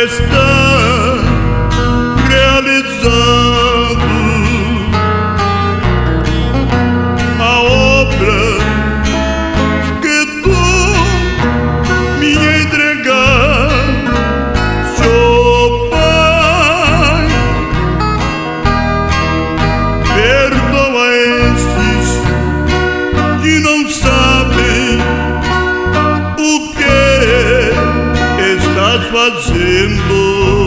está realizando a obra que tu me entregaste, oh Pai. Perdoa estes que não sabem o que estás fazendo.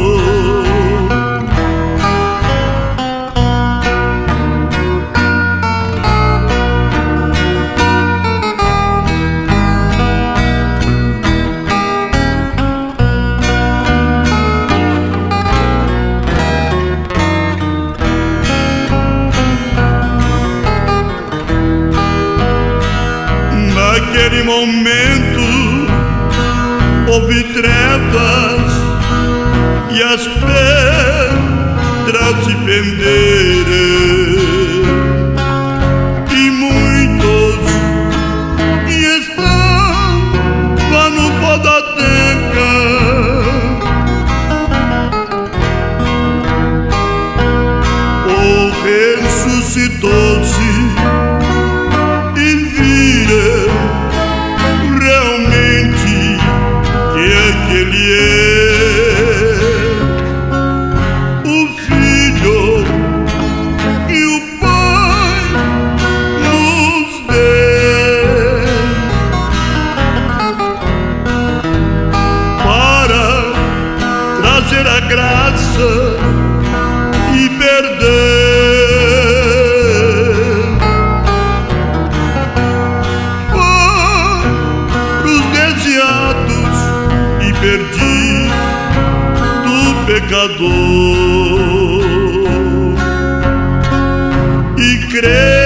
Naquele momento houve trevas e as pedras se penderam, e muitos que estavam no pó da terra ressuscitou-se e viram realmente que aquele é o Filho que o Pai nos deu para trazer a graça e perdão perdi do pecador e creio